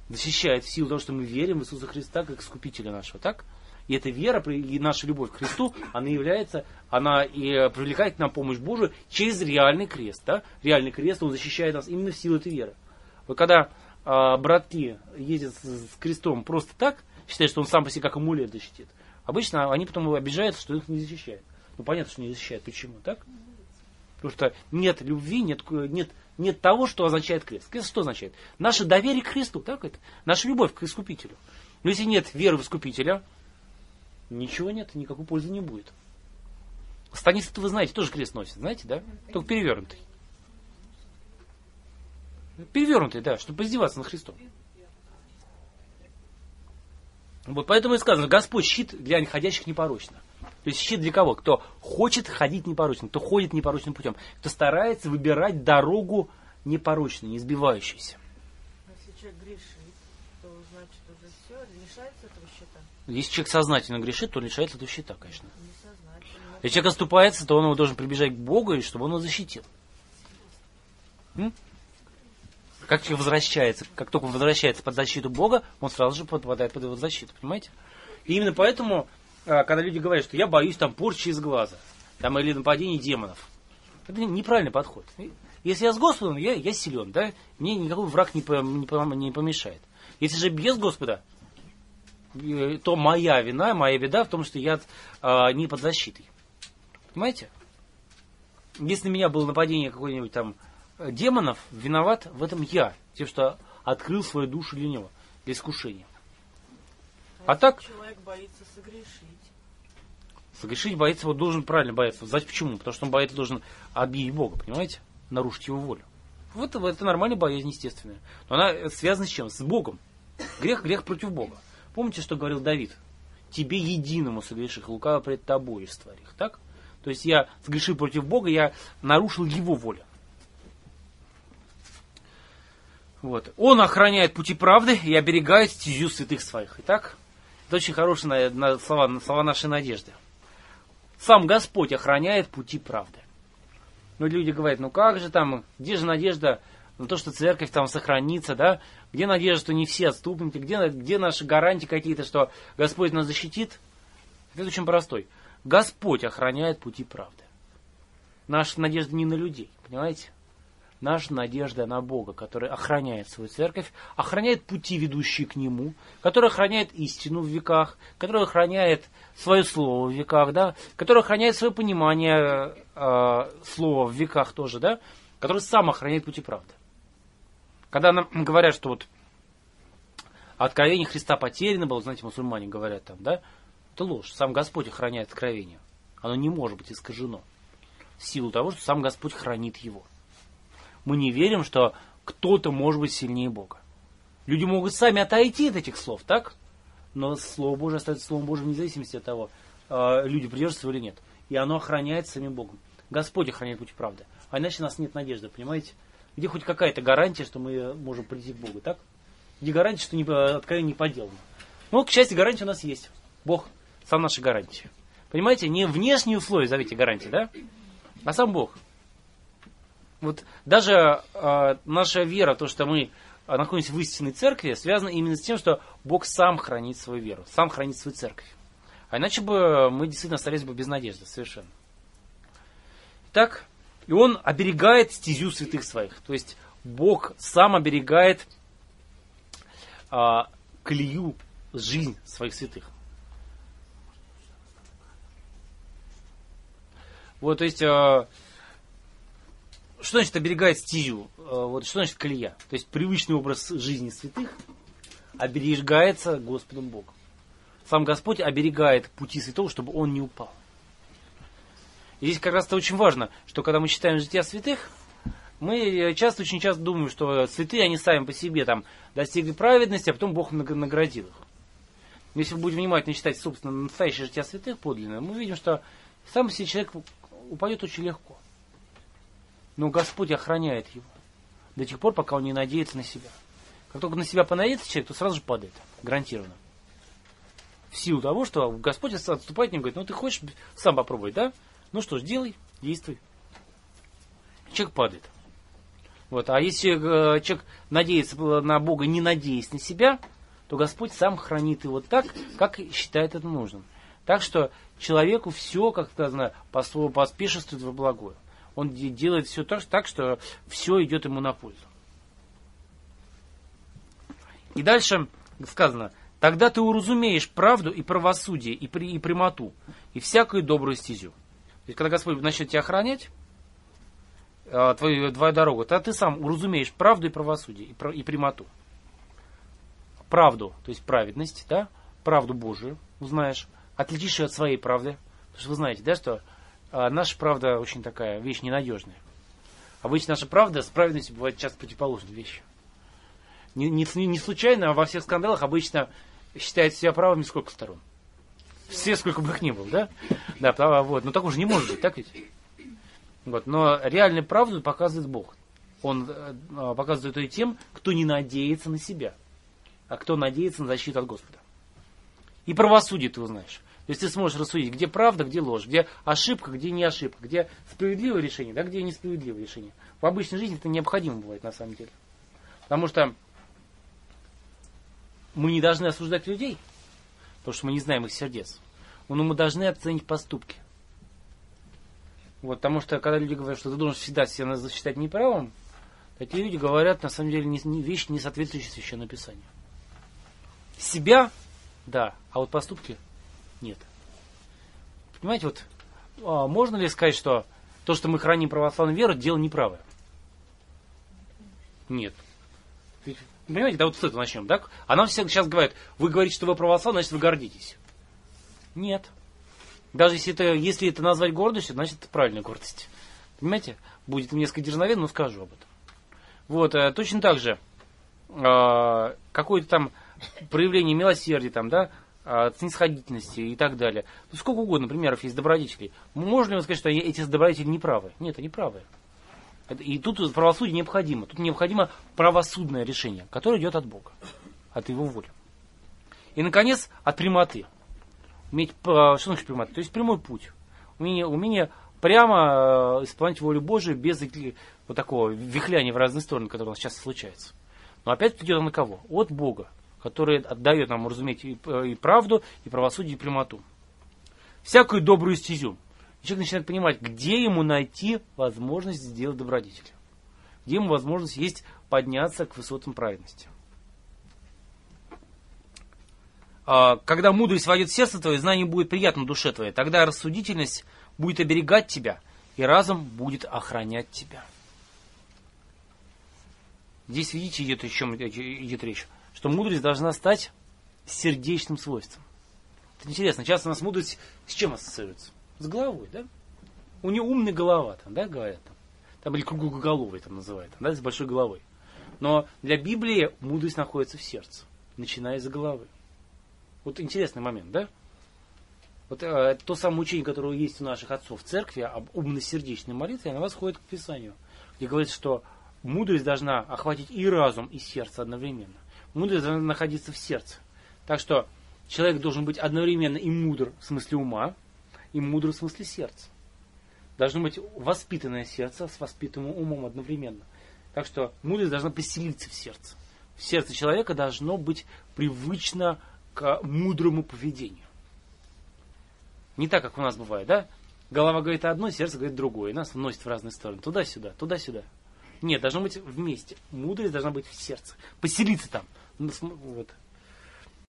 защищает в силу того, что мы верим в Иисуса Христа как Искупителя нашего, так? И эта вера и наша любовь к Христу, она и привлекает нам помощь Божию через реальный крест. Да? Реальный крест, он защищает нас именно в силу этой веры. Вот когда братки ездят с крестом просто так, считают, что он сам по себе как амулет защитит, обычно они потом обижаются, что их не защищает. Ну понятно, что не защищает. Почему? Так? Потому что нет любви, нет того, что означает крест. Крест что означает? Наше доверие к Христу, так это? Наша любовь к Искупителю. Но если нет веры в Искупителя, ничего нет, никакой пользы не будет. Станица-то вы знаете, тоже крест носит, знаете, да? Только перевернутый. Перевернутый, да, чтобы издеваться над Христом. Вот поэтому и сказано, Господь щит для ходящих непорочно. То есть щит для кого? Кто хочет ходить непорочно, кто ходит непорочным путем, кто старается выбирать дорогу непорочную, не сбивающуюся. Если человек грешит, то значит уже все, лишается этого щита. Если человек сознательно грешит, то лишается этого щита, конечно. Если человек оступается, то он его должен прибежать к Богу, и чтобы он его защитил. Как человек возвращается, как только он возвращается под защиту Бога, он сразу же попадает под его защиту, понимаете? И именно поэтому, когда люди говорят, что я боюсь там порчи из глаза, там, или нападений демонов, это неправильный подход. Если я с Господом, я силен, да? Мне никакой враг не помешает. Если же без Господа, то моя вина, моя беда в том, что я не под защитой. Понимаете? Если на меня было нападение какой-нибудь там демонов, виноват в этом я, тем, что открыл свою душу для него, для искушения. А так человек боится согрешить. Согрешить боится, вот должен правильно бояться. Знаете почему? Потому что он боится, должен обидеть Бога, понимаете? Нарушить его волю. Вот это нормальная боязнь, естественная. Но она связана с чем? С Богом. Грех против Бога. Помните, что говорил Давид? Тебе единому согреших, лукаво пред тобой из твоих. Так? То есть я сгрешил против Бога, я нарушил его волю. Вот. Он охраняет пути правды и оберегает стезю святых своих. Итак, это очень хорошие слова нашей надежды. Сам Господь охраняет пути правды. Но люди говорят, ну как же там, где же надежда на то, что церковь там сохранится, да? Где надежда, что не все отступники, где наши гарантии какие-то, что Господь нас защитит? Это очень простой. Господь охраняет пути правды. Наша надежда не на людей, понимаете? Наша надежда на Бога, который охраняет свою церковь, охраняет пути, ведущие к Нему, который охраняет истину в веках, который охраняет свое слово в веках, да, который охраняет свое понимание слова в веках тоже, да, который сам охраняет пути правды. Когда нам говорят, что вот откровение Христа потеряно было, знаете, мусульмане говорят там, да, это ложь. Сам Господь охраняет откровение. Оно не может быть искажено в силу того, что сам Господь хранит его. Мы не верим, что кто-то может быть сильнее Бога. Люди могут сами отойти от этих слов, так? Но Слово Божие остается Словом Божьим вне зависимости от того, люди придерживаются или нет. И оно охраняется самим Богом. Господь охраняет путь правды. А иначе у нас нет надежды, понимаете? Где хоть какая-то гарантия, что мы можем прийти к Богу, так? Где гарантия, что откровение не подделано? Ну, к счастью, гарантия у нас есть. Бог сам наша гарантия. Понимаете, не внешние условия зовите гарантии, да? А сам Бог. Вот даже наша вера, то, что мы находимся в истинной церкви, связана именно с тем, что Бог сам хранит свою веру, сам хранит свою церковь. А иначе бы мы действительно остались бы без надежды совершенно. Итак, и Он оберегает стезю святых своих. То есть Бог сам оберегает колею, жизнь своих святых. Вот, то есть, что значит оберегает стезю? Вот, что значит колея? То есть привычный образ жизни святых оберегается Господом Богом. Сам Господь оберегает пути святого, чтобы он не упал. И здесь как раз это очень важно, что когда мы читаем жития святых, мы очень часто думаем, что святые, они сами по себе там достигли праведности, а потом Бог наградил их. Если мы будем внимательно читать, собственно, настоящее жития святых подлинное, мы видим, что сам по себе человек упадет очень легко. Но Господь охраняет его до тех пор, пока он не надеется на себя. Как только на себя понадеется человек, то сразу же падает, гарантированно. В силу того, что Господь отступает к нему и говорит, ну ты хочешь сам попробовать, да? Ну что ж, делай, действуй. Человек падает. Вот. А если человек надеется на Бога, не надеясь на себя, то Господь сам хранит его так, как считает это нужным. Так что человеку все, как сказано, поспешествует во благое. Он делает все так, что все идет ему на пользу. И дальше сказано: тогда ты уразумеешь правду и правосудие, и прямоту, и всякую добрую стезю. То есть, когда Господь начнет тебя охранять, твою дорогу, тогда ты сам уразумеешь правду и правосудие, и прямоту. Правду, то есть праведность, да? Правду Божию узнаешь, отличишь ее от своей правды. Потому что вы знаете, да, что наша правда очень такая вещь ненадежная. Обычно наша правда с праведностью бывает часто противоположной вещью. Не случайно во всех скандалах обычно считают себя правыми сколько сторон. Все, сколько бы их ни было, да? Да, вот. Но так уже не может быть, так ведь? Вот. Но реальную правду показывает Бог. Он показывает ее тем, кто не надеется на себя, а кто надеется на защиту от Господа. И правосудие ты узнаешь. То есть ты сможешь рассудить, где правда, где ложь, где ошибка, где не ошибка, где справедливое решение, да, где несправедливое решение. В обычной жизни это необходимо бывает на самом деле. Потому что мы не должны осуждать людей, потому что мы не знаем их сердец. Но мы должны оценить поступки. Вот, потому что когда люди говорят, что ты должен всегда себя считать неправым, такие люди говорят на самом деле вещи, не соответствующие Священному Писанию. Себя, да, а вот поступки нет. Понимаете, вот можно ли сказать, что то, что мы храним православную веру, дело неправое? Нет. Понимаете, да, вот с этого начнем, да? А нам все сейчас говорят: вы говорите, что вы православны, значит вы гордитесь. Нет. Даже если это назвать гордостью, значит это правильная гордость. Понимаете? Будет несколько дерзновенно, но скажу об этом. Вот, точно так же какое-то там проявление милосердия, там, да, снисходительности и так далее. Ну, сколько угодно примеров есть добродетелей. Можно ли сказать, что эти добродетели неправы? Нет, они правы. И тут правосудие необходимо. Тут необходимо правосудное решение, которое идет от Бога, от Его воли. И, наконец, от прямоты. Что значит прямота? То есть прямой путь. Умение прямо исполнять волю Божию без вот такого вихляния в разные стороны, которое у нас часто случается. Но опять идет на кого? От Бога, который отдает нам, разуметь, и правду, и правосудие, и прямоту. Всякую добрую стезю. И человек начинает понимать, где ему найти возможность сделать добродетель. Где ему возможность есть подняться к высотам праведности. Когда мудрость войдет в сердце твое, знание будет приятно душе твоей, тогда рассудительность будет оберегать тебя, и разум будет охранять тебя. Здесь, видите, идет речь, что мудрость должна стать сердечным свойством. Это интересно, часто у нас мудрость с чем ассоциируется? С головой, да? У нее умная голова, там, да, говорят. Там или круглоголовый там называют, да, с большой головой. Но для Библии мудрость находится в сердце, начиная из головы. Вот интересный момент, да? Вот то самое учение, которое есть у наших отцов в церкви об умно-сердечной молитве, оно восходит к Писанию, где говорится, что мудрость должна охватить и разум, и сердце одновременно. Мудрость должна находиться в сердце. Так что человек должен быть одновременно и мудр в смысле ума, и мудр в смысле сердца. Должно быть воспитанное сердце с воспитанным умом одновременно. Так что мудрость должна поселиться в сердце. В сердце человека должно быть привычно к мудрому поведению. Не так, как у нас бывает, да? Голова говорит одно, сердце говорит другое. И нас вносит в разные стороны. Туда-сюда, туда-сюда. Нет, должно быть вместе. Мудрость должна быть в сердце. Поселиться там. Вот.